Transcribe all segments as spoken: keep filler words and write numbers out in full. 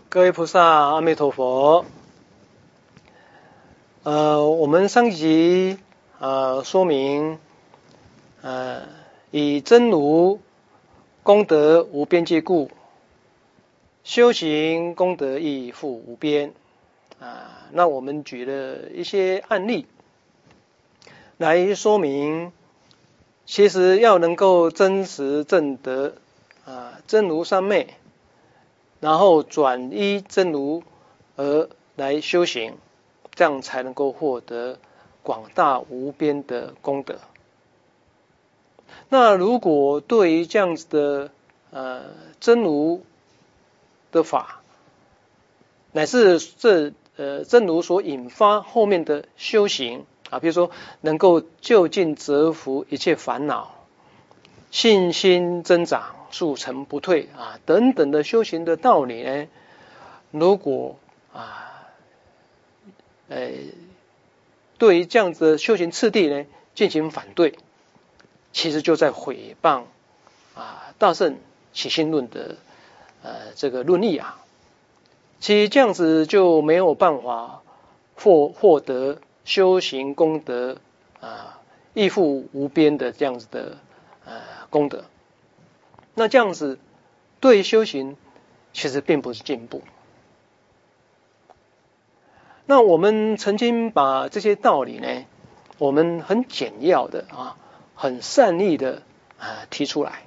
各位菩萨，阿弥陀佛。呃，我们上一集呃说明，呃，以真如功德无边界故，修行功德亦复无边。啊，那我们举了一些案例来说明，其实要能够真实证得啊真如三昧，然后转依真如而来修行，这样才能够获得广大无边的功德。那如果对于这样子的呃真如的法，乃至这呃真如所引发后面的修行啊，比如说能够就近折伏一切烦恼，信心增长，速成不退啊等等的修行的道理呢，如果啊呃对于这样子的修行次第呢进行反对，其实就在毁谤啊大乘起信论的呃这个论义啊。其实这样子就没有办法获获得修行功德啊亦复无边的这样子的呃功德。那这样子对修行其实并不是进步。那我们曾经把这些道理呢，我们很简要的啊，很善意的啊提出来。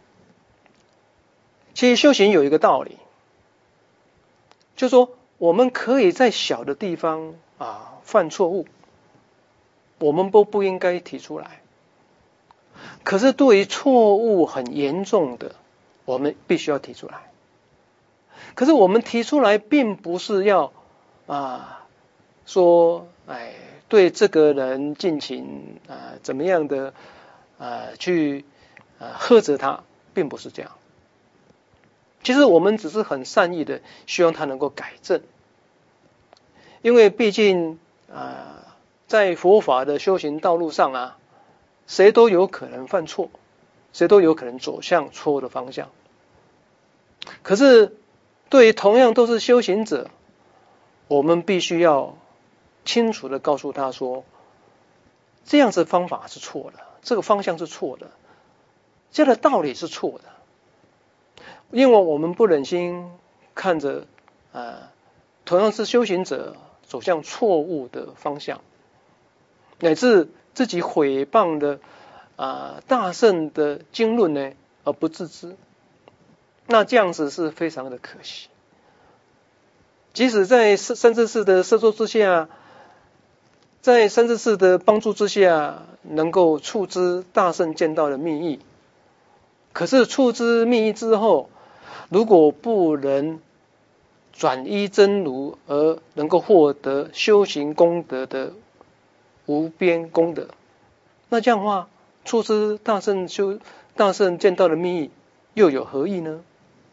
其实修行有一个道理，就是说我们可以在小的地方啊犯错误，我们都不应该提出来。可是对于错误很严重的，我们必须要提出来。可是我们提出来并不是要啊说哎对这个人进行啊怎么样的啊去啊呵责他，并不是这样。其实我们只是很善意的希望他能够改正，因为毕竟啊在佛法的修行道路上啊，谁都有可能犯错，谁都有可能走向错误的方向。可是对于同样都是修行者，我们必须要清楚的告诉他说，这样子方法是错的，这个方向是错的，这样的道理是错的。因为我们不忍心看着呃同样是修行者走向错误的方向，乃至自己毁谤的啊、呃、大乘的经论呢而不自知，那这样子是非常的可惜。即使在善知识的摄受之下，在善知识的帮助之下，能够触知大乘见道的密意，可是触知密意之后，如果不能转依真如而能够获得修行功德的无边功德，那这样的话，触知大乘修大乘见道的密意又有何意呢？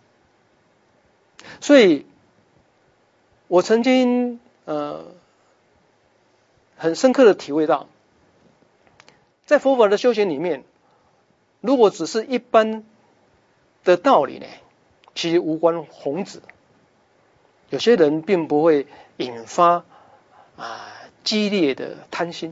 所以我曾经呃很深刻的体会到，在佛法的修行里面，如果只是一般的道理呢，其实无关宏旨，有些人并不会引发啊激烈的贪心。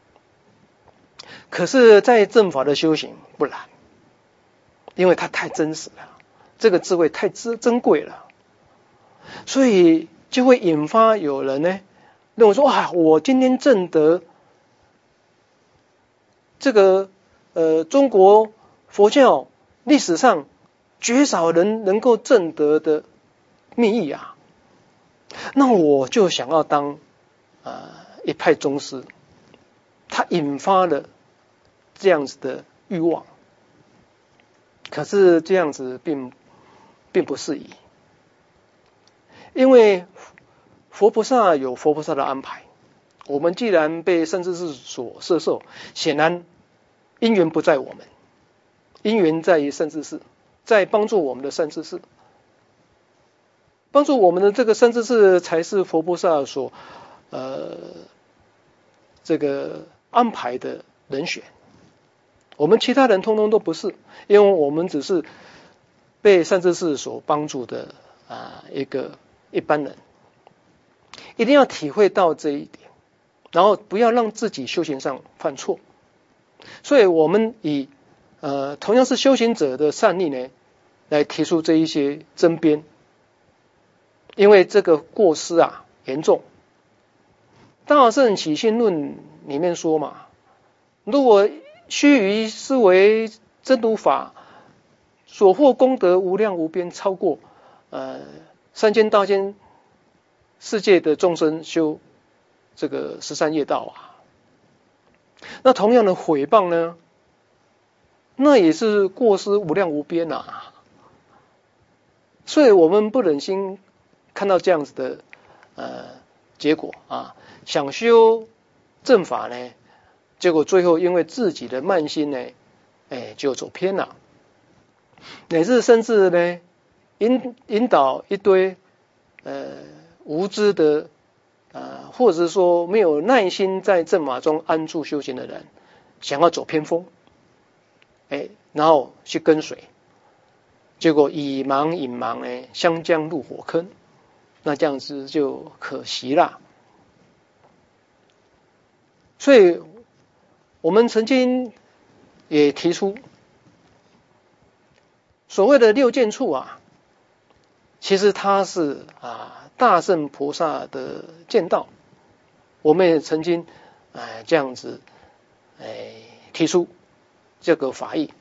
可是在正法的修行不然，因为它太真实了，这个智慧太珍贵了，所以就会引发有人呢认为说，哇，我今天证得这个呃中国佛教历史上绝少人能够证得的密意啊，那我就想要当呃一派宗师，他引发了这样子的欲望。可是这样子并并不适宜，因为佛菩萨有佛菩萨的安排，我们既然被善知识所摄受，显然因缘不在我们，因缘在于善知识，在帮助我们的善知识，帮助我们的这个善知识才是佛菩萨所呃这个安排的人选，我们其他人通通都不是，因为我们只是被善知识所帮助的啊、呃、一个一般人，一定要体会到这一点，然后不要让自己修行上犯错。所以我们以呃同样是修行者的善意呢，来提出这一些争辩，因为这个过失啊严重。大乘起信论里面说嘛，如果须臾思维真如法所获功德无量无边，超过呃三千大千世界的众生修这个十三业道啊。那同样的毁谤呢，那也是过失无量无边啊。所以我们不忍心看到这样子的呃结果啊，想修正法呢，结果最后因为自己的慢心呢，哎就走偏了，乃至甚至呢引引导一堆呃无知的呃或者是说没有耐心在正法中安住修行的人，想要走偏锋，哎，然后去跟随，结果以盲引盲呢，相将入火坑，那这样子就可惜了。所以我们曾经也提出，所谓的六见处啊，其实它是啊大乘菩萨的见道。我们也曾经哎这样子哎提出这个法义，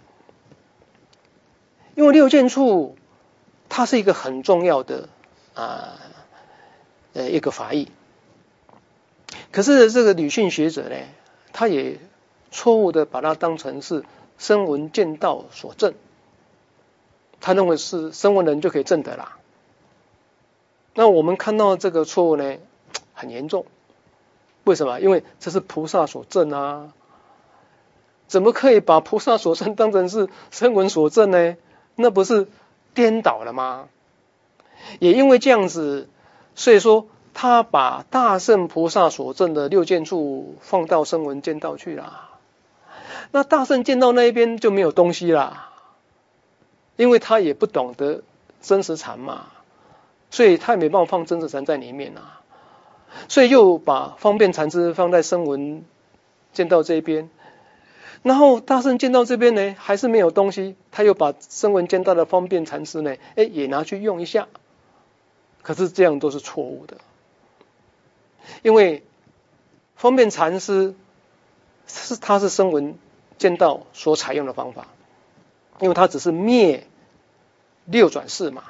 因为六见处它是一个很重要的啊呃一个法义。可是这个吕训学者呢，他也错误的把它当成是声闻见道所证，他认为是声闻人就可以证得啦。那我们看到这个错误呢，很严重。为什么？因为这是菩萨所证啊，怎么可以把菩萨所证当成是声闻所证呢？那不是颠倒了吗？也因为这样子，所以说他把大乘菩萨所证的六见处放到声闻见道去了，那大乘见道那一边就没有东西啦，因为他也不懂得真实禅嘛，所以他也没办法放真实禅在里面啊，所以又把方便禅师放在声闻见道这一边，然后大乘见道这边呢还是没有东西，他又把声闻见道的方便禅师呢，哎也拿去用一下，可是这样都是错误的。因为方便禅师是他是声闻见道所采用的方法，因为他只是灭六转世嘛，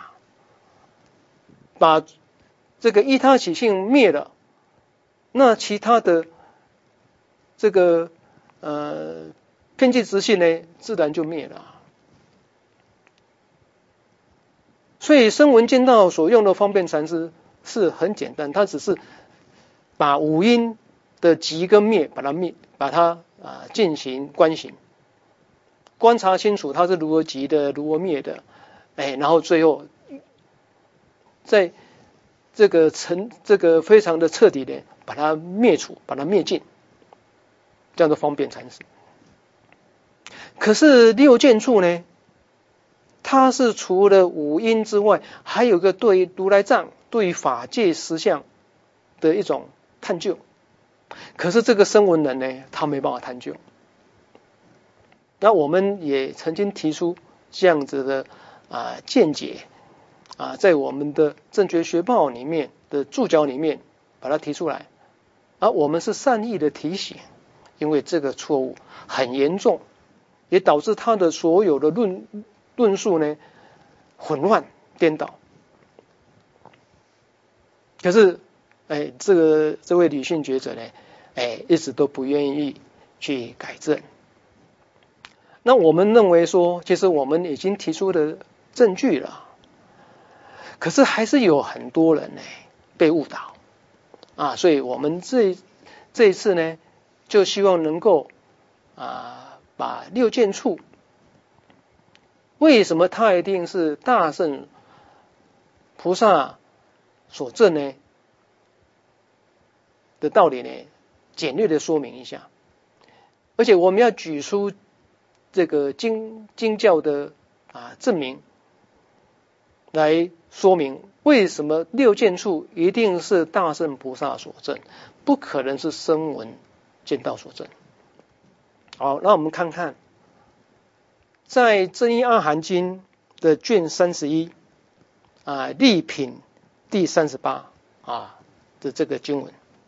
把这个依他起性灭了，那其他的这个呃偏见执性呢，自然就灭了。所以声闻见道所用的方便禅师是很简单，他只是把五阴的极跟灭，把它灭，把它啊进行观行，观察清楚它是如何极的，如何灭的，哎，然后最后在这个成这个非常的彻底的把它灭除，把它灭尽，这样的方便禅师。可是六见处呢，它是除了五阴之外，还有个对如来藏、对法界实相的一种探究，可是这个声闻人呢，他没办法探究。那我们也曾经提出这样子的啊见解啊，在我们的正觉学报里面的注脚里面把它提出来，而我们是善意的提醒，因为这个错误很严重，也导致他的所有的论论述呢混乱颠倒。可是哎，这个这位吕训学者呢，哎，一直都不愿意去改正。那我们认为说，其实我们已经提出的证据了，可是还是有很多人呢被误导啊，所以我们这这一次呢，就希望能够啊，把六见处为什么它一定是大乘菩萨所证呢的道理呢，简略的说明一下，而且我们要举出这个经经教的啊证明， 来说明为什么六见处一定是大圣菩萨所证，不可能是声闻见道所证。好，那我们看看在真一阿含经的卷三十一啊例品第三十八啊的这个经文。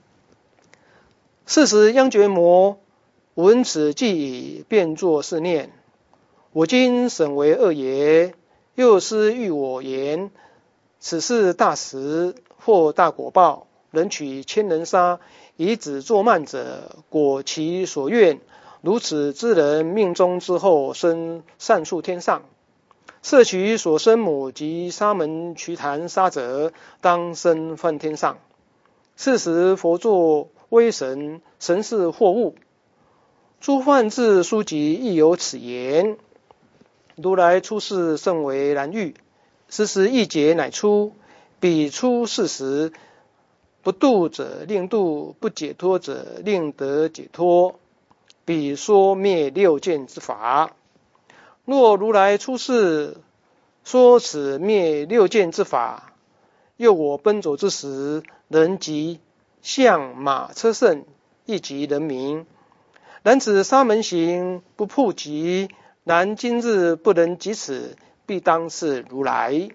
是时央觉摩闻此偈已，便作是念：我今审为恶也，又师欲我言，此是大实，或大果报，能取千人杀，以子作慢者，果其所愿。如此之人，命中之后生善处天上，摄取所生母及沙门瞿昙沙者，当生梵天上。是时佛作威神，神是惑物。诸梵志书籍亦有此言。如来出世甚为难遇，时时一劫乃出。彼出世时，不度者令度，不解脱者令得解脱。彼说灭六见之法。若如来出世，说此灭六见之法，又我奔走之时，人及象马车乘，亦及人民。然此沙门行不普及，然今日不能及此，必当是如来。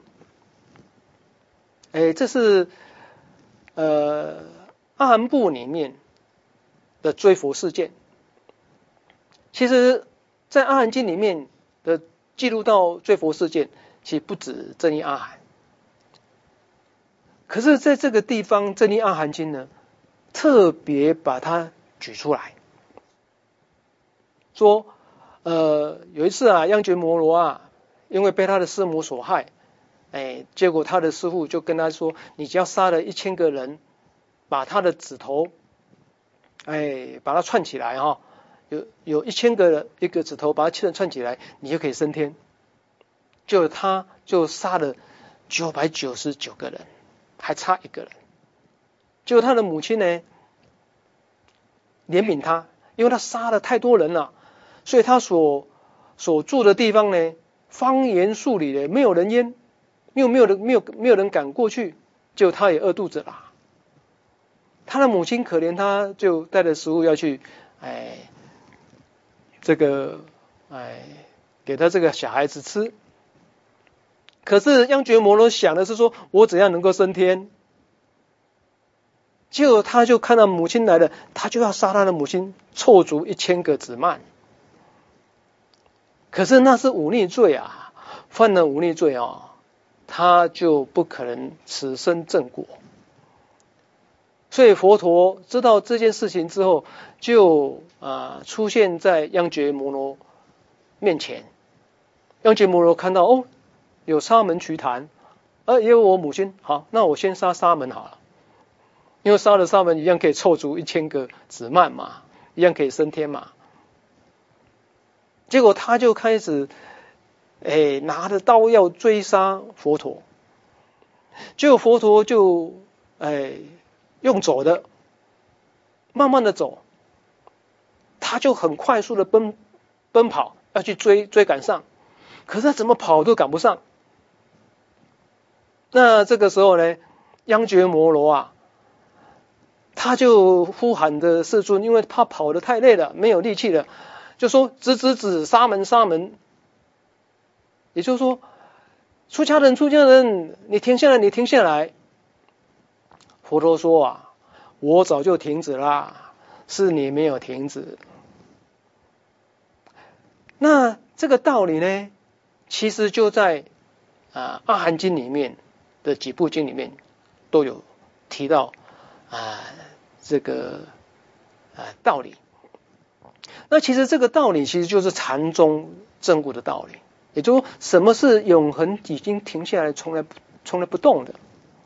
哎，这是呃阿含部里面的追佛事件。其实，在阿含经里面的记录到追佛事件，其实不止真一阿含。可是，在这个地方，真一阿含经呢，特别把它举出来，说，呃，有一次啊，央觉摩罗啊，因为被他的师母所害，哎，结果他的师父就跟他说：“你只要杀了一千个人，把他的指头，哎，把它串起来哈、哦，有有一千个一个指头把它串起来，你就可以升天。”就他就杀了九百九十九个人，还差一个人。结果他的母亲呢，怜悯他，因为他杀了太多人了，所以他所所住的地方呢，方圆数里的没有人烟，又没有人没有没有人敢过去，结果他也饿肚子了。他的母亲可怜他，就带着食物要去，哎，这个哎给他这个小孩子吃。可是央觉摩罗想的是说，我怎样能够升天？结果他就看到母亲来了，他就要杀他的母亲，凑足一千个子慢。可是那是忤逆罪啊，犯了忤逆罪啊，他就不可能此生正果。所以佛陀知道这件事情之后，就啊、呃、出现在央觉摩罗面前。央觉摩罗看到哦，有沙门瞿昙，呃，也有我母亲，好，那我先杀沙门好了，因为杀了沙门一样可以凑足一千个子慢嘛，一样可以升天嘛。结果他就开始，哎，拿着刀要追杀佛陀，结果佛陀就，哎，用走的，慢慢的走，他就很快速的奔奔跑，要去追追赶上，可是他怎么跑都赶不上。那这个时候呢，央觉摩罗啊，他就呼喊着世尊，因为他跑得太累了，没有力气了，就说：“止止止，沙门沙门。”也就是说，出家人出家人，你停下来，你停下来。佛陀说啊，我早就停止啦，是你没有停止。那这个道理呢，其实就在啊阿含经里面的几部经里面都有提到啊这个啊道理。那其实这个道理其实就是禅宗证悟的道理，也就是说，什么是永恒已经停下来，从来从来不动的。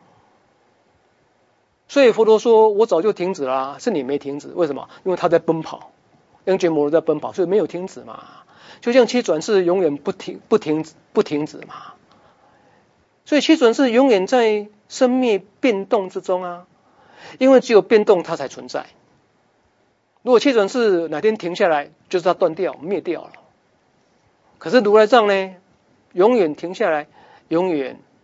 所以佛陀说，我早就停止啦，是你没停止。为什么？因为他在奔跑，央觉摩罗在奔跑，所以没有停止嘛。就像七转世永远不停不停不停止嘛。所以七转世永远在生灭变动之中啊，因为只有变动它才存在。如果七转世哪天停下来，就是它断掉灭掉了。可是如来藏呢，永远停下来，永远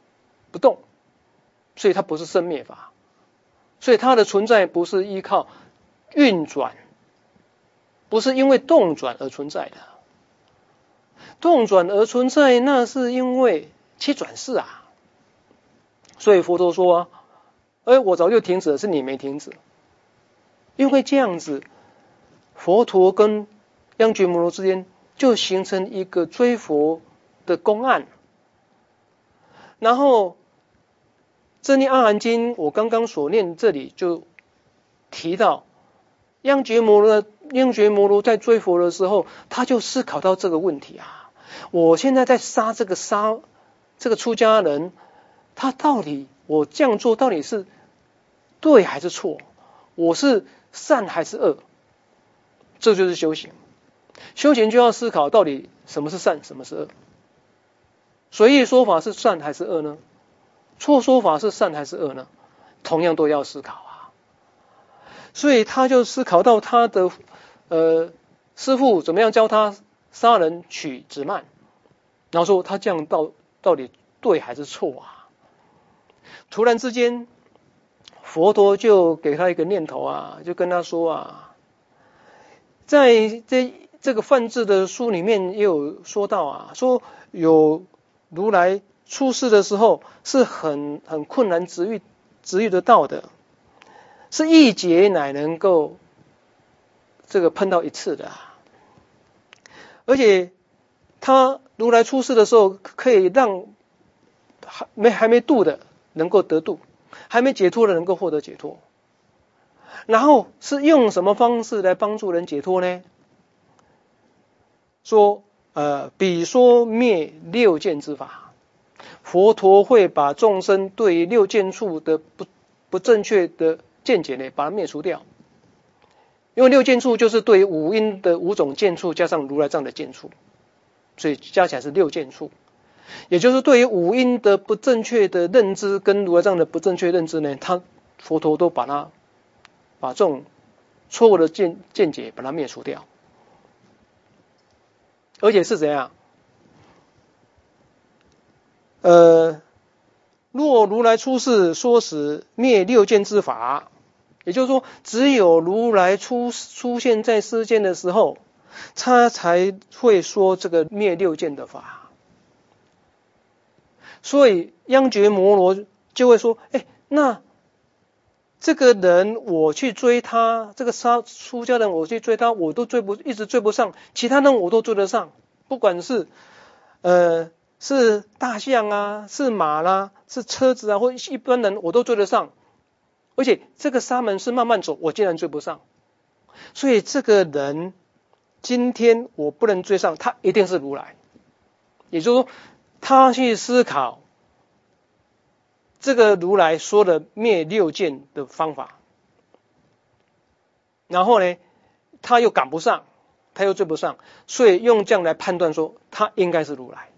不动，所以它不是生灭法，所以它的存在不是依靠运转，不是因为动转而存在的。动转而存在，那是因为七转世啊。所以佛陀说啊，哎，我早就停止了，是你没停止。因为这样子，佛陀跟央觉摩罗之间就形成一个追佛的公案。然后《真言阿含经》我刚刚所念这里就提到，央觉摩罗央觉摩罗在追佛的时候，他就思考到这个问题啊。我现在在杀这个杀这个出家人，他到底我这样做到底是对还是错？我是善还是恶？这就是修行。修行就要思考到底什么是善，什么是恶。随意说法是善还是恶呢？错说法是善还是恶呢？同样都要思考啊。所以他就思考到他的呃师父怎么样教他杀人取止慢，然后说他这样到到底对还是错啊？突然之间，佛陀就给他一个念头啊，就跟他说啊，在这这个梵志的书里面也有说到啊，说有如来出世的时候是很很困难直遇直遇得到的，是一劫乃能够这个碰到一次的啊。而且他如来出世的时候，可以让还没还没度的能够得度，还没解脱的能够获得解脱。然后是用什么方式来帮助人解脱呢？说呃，比说灭六见之法，佛陀会把众生对于六见处的不不正确的见解呢，把它灭除掉。因为六见处就是对于五阴的五种见处加上如来藏的见处，所以加起来是六见处。也就是对于五阴的不正确的认知跟如来藏的不正确认知呢，他佛陀都把它把这种错误的见见解把它灭除掉。而且是怎样？呃，若如来出世说时灭六见之法，也就是说，只有如来出出现在世间的时候，他才会说这个灭六见的法。所以央觉摩罗就会说：哎，那这个人我去追他，这个杀出家人我去追他，我都追不一直追不上，其他人我都追得上，不管是呃是大象啊，是马啦、啊，是车子啊，或一般人我都追得上。而且这个沙门是慢慢走，我竟然追不上。所以这个人今天我不能追上，他一定是如来。也就是说，他去思考这个如来说的灭六见的方法，然后呢，他又赶不上，他又追不上，所以用这样来判断说，他应该是如来。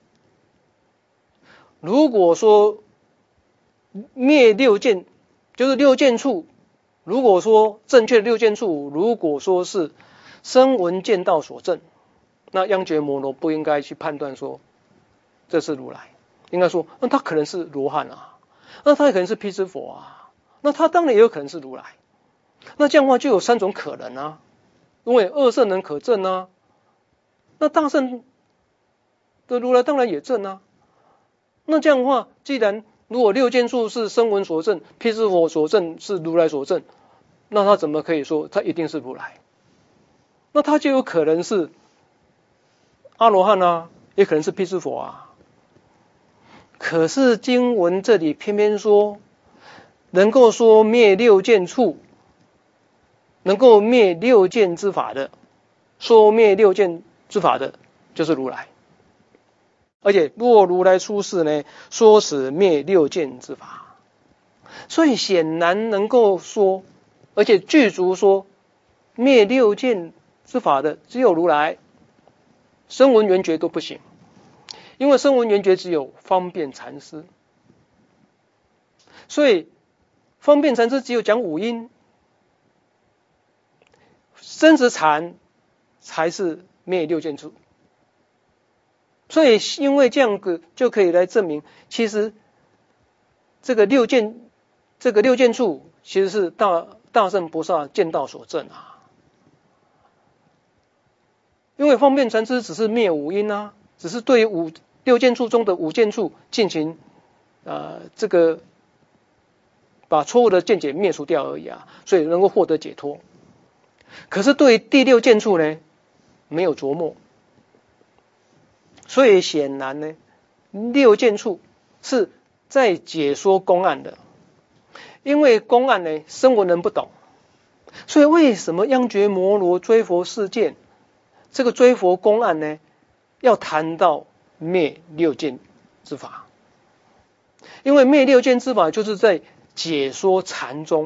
如果说灭六见，就是六见处，如果说正确的六见处，如果说是声闻见道所证，那央觉摩罗不应该去判断说这是如来，应该说那他可能是罗汉啊，那他也可能是辟支佛啊，那他当然也有可能是如来。那这样的话就有三种可能啊，因为二圣人可证啊，那大圣的如来当然也证啊。那这样的话，既然如果六见处是声闻所证，辟支佛所证是如来所证，那他怎么可以说他一定是如来？那他就有可能是阿罗汉啊，也可能是辟支佛啊。可是经文这里偏偏说，能够说灭六见处，能够灭六见之法的，说灭六见之法的，就是如来。而且若如来出世呢，说使灭六见之法，所以显然能够说，而且具足说灭六见之法的只有如来，声闻缘觉都不行，因为声闻缘觉只有方便禅师，所以方便禅师只有讲五音，生死禅才是灭六见处。所以因为这样子就可以来证明，其实这个六见，这个六见处其实是大大乘菩萨见道所证啊。因为方便禅师只是灭五阴啊，只是对于五六见处中的五见处进行呃这个把错误的见解灭除掉而已啊，所以能够获得解脱。可是对于第六见处呢，没有琢磨，所以显然呢，六见处是在解说公案的。因为公案呢，声闻人不懂，所以为什么央觉摩罗追佛事件这个追佛公案呢，要谈到灭六见之法？因为灭六见之法就是在解说禅宗，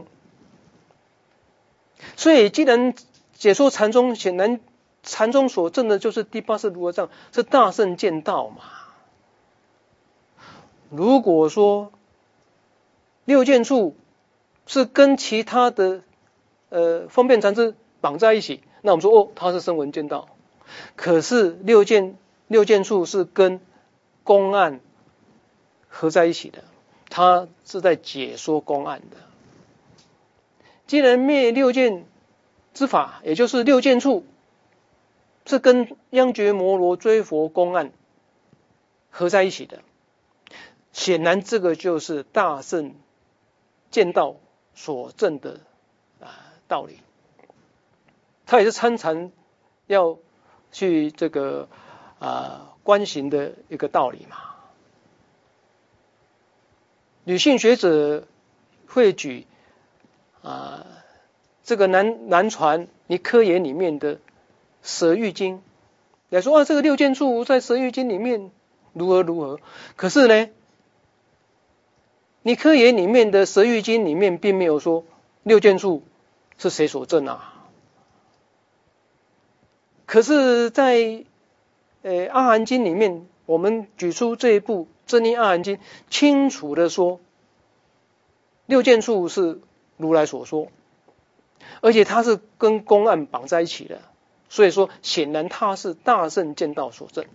所以既然解说禅宗，显然禅宗所证的就是第八识如来藏，是大乘见道嘛。如果说六见处是跟其他的呃方便禅师绑在一起，那我们说哦，他是声闻见道。可是六见六见处是跟公案合在一起的，他是在解说公案的。既然灭六见之法，也就是六见处是跟央觉摩罗追佛公案合在一起的，显然这个就是大乘见道所证的啊道理。他也是参禅要去这个啊观行的一个道理嘛。女性学者会举啊这个南南传尼科耶里面的舍喻经来说啊，这个六见处在舍喻经里面如何如何。可是呢，尼科耶里面的舍喻经里面并没有说六见处是谁所证啊。可是在呃阿含经里面，我们举出这一部真因阿含经，清楚的说六见处是如来所说，而且它是跟公案绑在一起的，所以说显然它是大乘见道所证。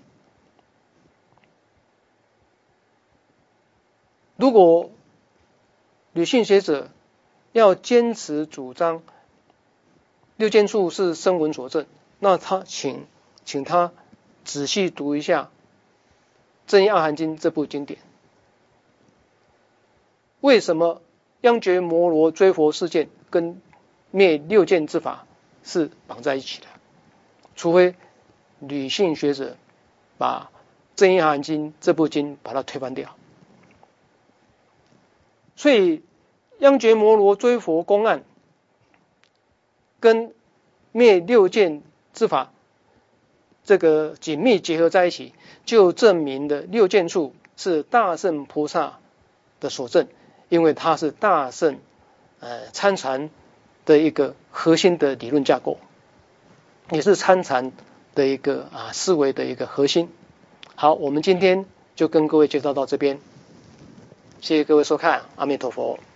如果女性学者要坚持主张六见处是声闻所证，那他请请他仔细读一下《真因阿含经》这部经典。为什么央觉摩罗追佛事件跟灭六见之法是绑在一起的？除非女性学者把《真因阿含经》这部经把它推翻掉。所以央觉摩罗追佛公案跟灭六见之法这个紧密结合在一起，就证明了六见处是大乘菩萨的所证，因为它是大乘呃参禅的一个核心的理论架构，也是参禅的一个啊思维的一个核心。好，我们今天就跟各位介绍到这边，谢谢各位收看，阿弥陀佛。